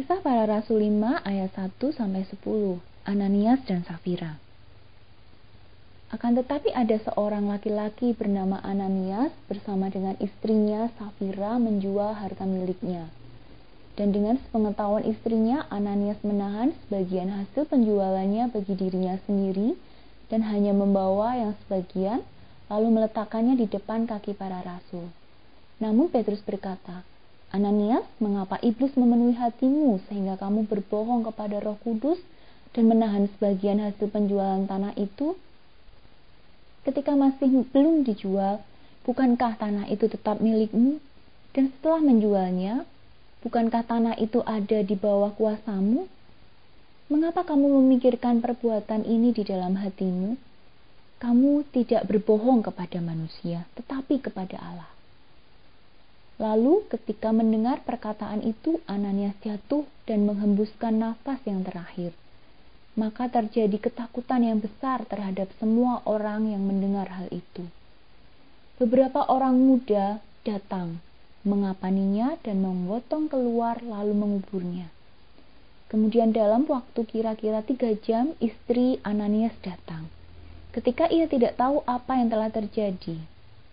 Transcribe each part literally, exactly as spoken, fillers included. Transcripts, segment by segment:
Kisah Para Rasul lima ayat satu sampai sepuluh. Ananias dan Safira. Akan tetapi ada seorang laki-laki bernama Ananias bersama dengan istrinya Safira menjual harta miliknya. Dan dengan sepengetahuan istrinya, Ananias menahan sebagian hasil penjualannya bagi dirinya sendiri dan hanya membawa yang sebagian, lalu meletakkannya di depan kaki para rasul. Namun Petrus berkata, "Ananias, mengapa iblis memenuhi hatimu sehingga kamu berbohong kepada Roh Kudus dan menahan sebagian hasil penjualan tanah itu? Ketika masih belum dijual, bukankah tanah itu tetap milikmu? Dan setelah menjualnya, bukankah tanah itu ada di bawah kuasamu? Mengapa kamu memikirkan perbuatan ini di dalam hatimu? Kamu tidak berbohong kepada manusia, tetapi kepada Allah." Lalu ketika mendengar perkataan itu, Ananias jatuh dan menghembuskan nafas yang terakhir. Maka terjadi ketakutan yang besar terhadap semua orang yang mendengar hal itu. Beberapa orang muda datang, mengapaninya dan memotong keluar lalu menguburnya. Kemudian dalam waktu kira-kira tiga jam, istri Ananias datang. Ketika ia tidak tahu apa yang telah terjadi,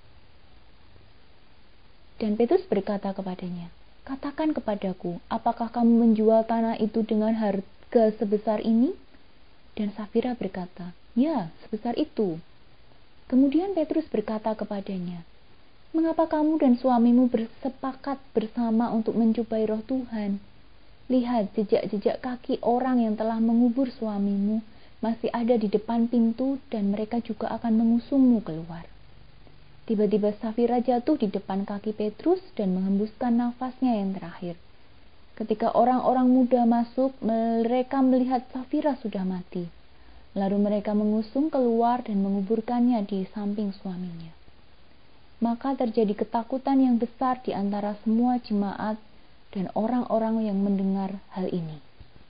dan Petrus berkata kepadanya, "Katakan kepadaku, apakah kamu menjual tanah itu dengan harga sebesar ini?" Dan Safira berkata, "Ya, sebesar itu." Kemudian Petrus berkata kepadanya, "Mengapa kamu dan suamimu bersepakat bersama untuk mencobai roh Tuhan? Lihat, jejak-jejak kaki orang yang telah mengubur suamimu masih ada di depan pintu dan mereka juga akan mengusungmu keluar." Tiba-tiba Safira jatuh di depan kaki Petrus dan menghembuskan nafasnya yang terakhir. Ketika orang-orang muda masuk, mereka melihat Safira sudah mati. Lalu mereka mengusung keluar dan menguburkannya di samping suaminya. Maka terjadi ketakutan yang besar di antara semua jemaat dan orang-orang yang mendengar hal ini.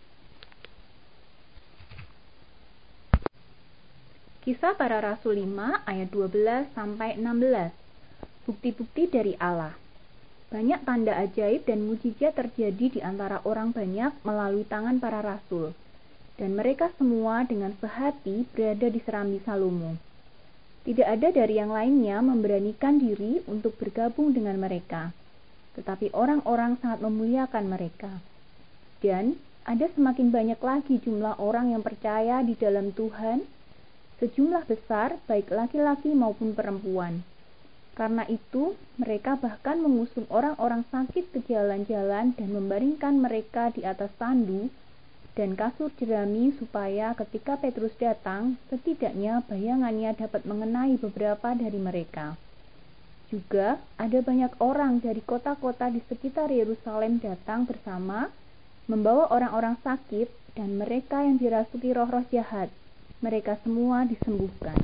Kisah Para Rasul lima ayat dua belas sampai enam belas. Bukti-bukti dari Allah. Banyak tanda ajaib dan mujizat terjadi di antara orang banyak melalui tangan para rasul, dan mereka semua dengan sehati berada di serambi Salomo. Tidak ada dari yang lainnya memberanikan diri untuk bergabung dengan mereka, tetapi orang-orang sangat memuliakan mereka. Dan ada semakin banyak lagi jumlah orang yang percaya di dalam Tuhan, sejumlah besar baik laki-laki maupun perempuan. Karena itu, mereka bahkan mengusung orang-orang sakit ke jalan-jalan dan membaringkan mereka di atas tandu dan kasur jerami supaya ketika Petrus datang, setidaknya bayangannya dapat mengenai beberapa dari mereka. Juga ada banyak orang dari kota-kota di sekitar Yerusalem datang bersama, membawa orang-orang sakit dan mereka yang dirasuki roh-roh jahat. Mereka semua disembuhkan.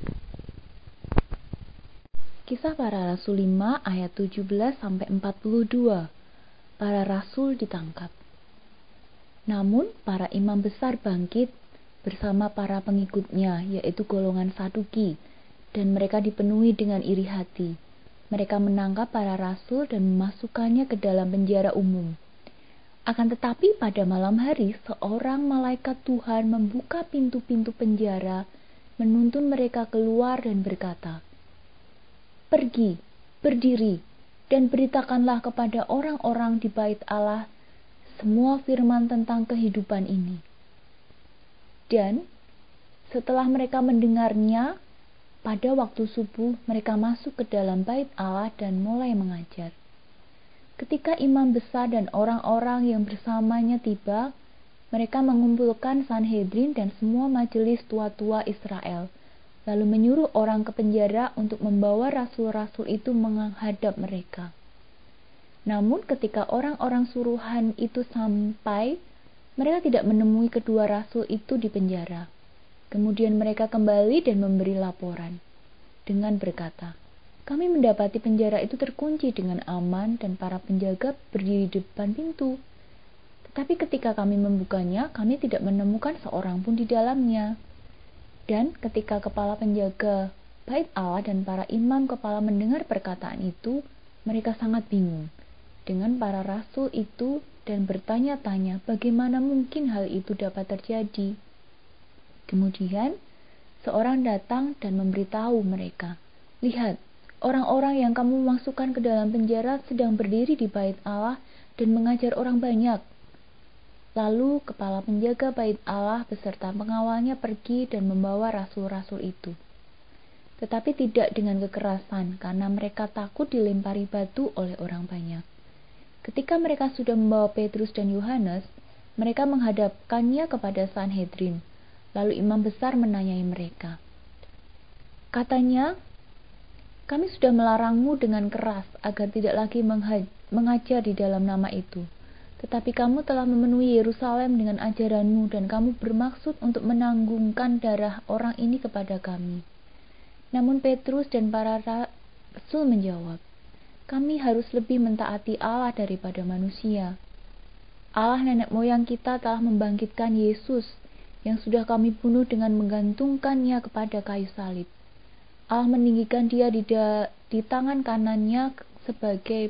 Kisah Para Rasul lima ayat tujuh belas sampai empat puluh dua. Para rasul ditangkap. Namun para imam besar bangkit bersama para pengikutnya, yaitu golongan Saduki, dan mereka dipenuhi dengan iri hati. Mereka menangkap para rasul dan memasukkannya ke dalam penjara umum. Akan tetapi pada malam hari, seorang malaikat Tuhan membuka pintu-pintu penjara, menuntun mereka keluar dan berkata, "Pergi, berdiri, dan beritakanlah kepada orang-orang di bait Allah semua firman tentang kehidupan ini." Dan setelah mereka mendengarnya, pada waktu subuh mereka masuk ke dalam bait Allah dan mulai mengajar. Ketika imam besar dan orang-orang yang bersamanya tiba, mereka mengumpulkan Sanhedrin dan semua majelis tua-tua Israel, lalu menyuruh orang ke penjara untuk membawa rasul-rasul itu menghadap mereka. Namun ketika orang-orang suruhan itu sampai, mereka tidak menemui kedua rasul itu di penjara. Kemudian mereka kembali dan memberi laporan dengan berkata, "Kami mendapati penjara itu terkunci dengan aman dan para penjaga berdiri di depan pintu. Tetapi ketika kami membukanya, kami tidak menemukan seorang pun di dalamnya." Dan ketika kepala penjaga bait Allah dan para imam kepala mendengar perkataan itu, mereka sangat bingung dengan para rasul itu dan bertanya-tanya bagaimana mungkin hal itu dapat terjadi. Kemudian, seorang datang dan memberitahu mereka, "Lihat, orang-orang yang kamu masukkan ke dalam penjara sedang berdiri di bait Allah dan mengajar orang banyak." Lalu kepala penjaga bait Allah beserta pengawalnya pergi dan membawa rasul-rasul itu. Tetapi tidak dengan kekerasan, karena mereka takut dilempari batu oleh orang banyak. Ketika mereka sudah membawa Petrus dan Yohanes, mereka menghadapkannya kepada Sanhedrin. Lalu imam besar menanyai mereka. Katanya, "Kami sudah melarangmu dengan keras agar tidak lagi mengajar di dalam nama itu. Tetapi kamu telah memenuhi Yerusalem dengan ajaranmu dan kamu bermaksud untuk menanggungkan darah orang ini kepada kami." Namun Petrus dan para rasul menjawab, "Kami harus lebih mentaati Allah daripada manusia. Allah nenek moyang kita telah membangkitkan Yesus yang sudah kami bunuh dengan menggantungkannya kepada kayu salib. Allah meninggikan dia di, da, di tangan kanannya sebagai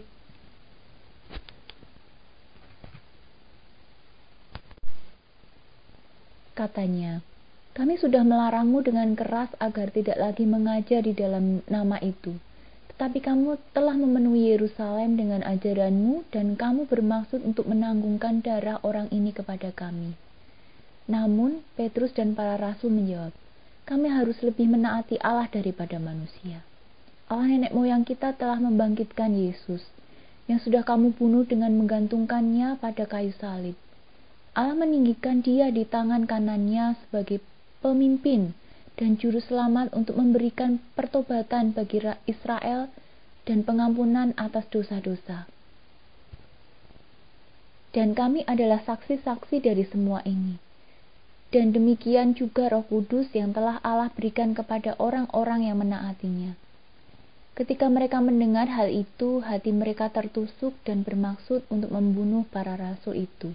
katanya, kami sudah melarangmu dengan keras agar tidak lagi mengajar di dalam nama itu. Tetapi kamu telah memenuhi Yerusalem dengan ajaranmu dan kamu bermaksud untuk menanggungkan darah orang ini kepada kami." Namun Petrus dan para rasul menjawab, "Kami harus lebih menaati Allah daripada manusia. Allah nenek moyang kita telah membangkitkan Yesus yang sudah kamu bunuh dengan menggantungkannya pada kayu salib. Allah meninggikan dia di tangan kanannya sebagai pemimpin dan juru selamat untuk memberikan pertobatan bagi Israel dan pengampunan atas dosa-dosa. Dan kami adalah saksi-saksi dari semua ini. Dan demikian juga Roh Kudus yang telah Allah berikan kepada orang-orang yang menaatinya." Ketika mereka mendengar hal itu, hati mereka tertusuk dan bermaksud untuk membunuh para rasul itu.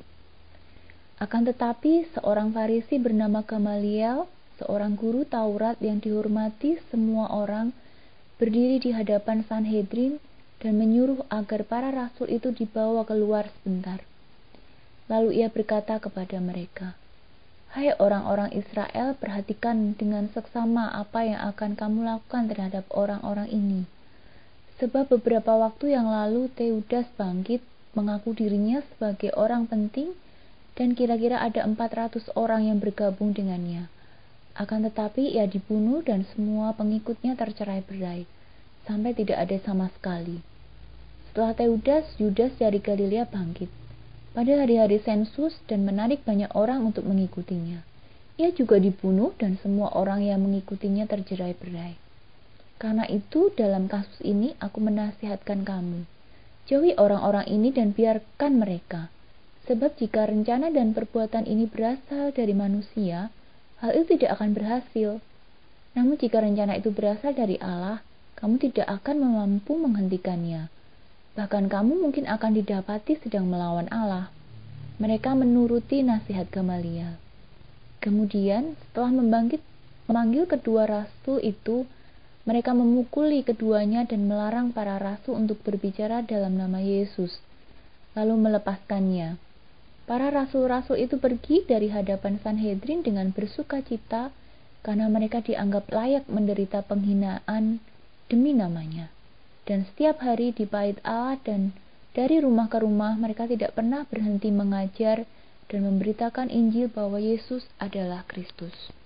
Akan tetapi, seorang Farisi bernama Gamaliel, seorang guru Taurat yang dihormati semua orang, berdiri di hadapan Sanhedrin dan menyuruh agar para rasul itu dibawa keluar sebentar. Lalu ia berkata kepada mereka, "Hai orang-orang Israel, perhatikan dengan seksama apa yang akan kamu lakukan terhadap orang-orang ini. Sebab beberapa waktu yang lalu Teudas bangkit mengaku dirinya sebagai orang penting dan kira-kira ada empat ratus orang yang bergabung dengannya. Akan tetapi ia dibunuh dan semua pengikutnya tercerai-berai, sampai tidak ada sama sekali. Setelah Teudas, Yudas dari Galilea bangkit pada hari-hari sensus dan menarik banyak orang untuk mengikutinya. Ia juga dibunuh dan semua orang yang mengikutinya tercerai-berai. Karena itu dalam kasus ini aku menasihatkan kamu, jauhi orang-orang ini dan biarkan mereka. Sebab jika rencana dan perbuatan ini berasal dari manusia, hal itu tidak akan berhasil. Namun jika rencana itu berasal dari Allah, kamu tidak akan mampu menghentikannya. Bahkan kamu mungkin akan didapati sedang melawan Allah." Mereka menuruti nasihat Gamaliel. Kemudian setelah membangkit, memanggil kedua rasul itu, mereka memukuli keduanya dan melarang para rasul untuk berbicara dalam nama Yesus, lalu melepaskannya. Para rasul-rasul itu pergi dari hadapan Sanhedrin dengan bersuka cita karena mereka dianggap layak menderita penghinaan demi namanya. Dan setiap hari di bait Allah dan dari rumah ke rumah mereka tidak pernah berhenti mengajar dan memberitakan Injil bahwa Yesus adalah Kristus.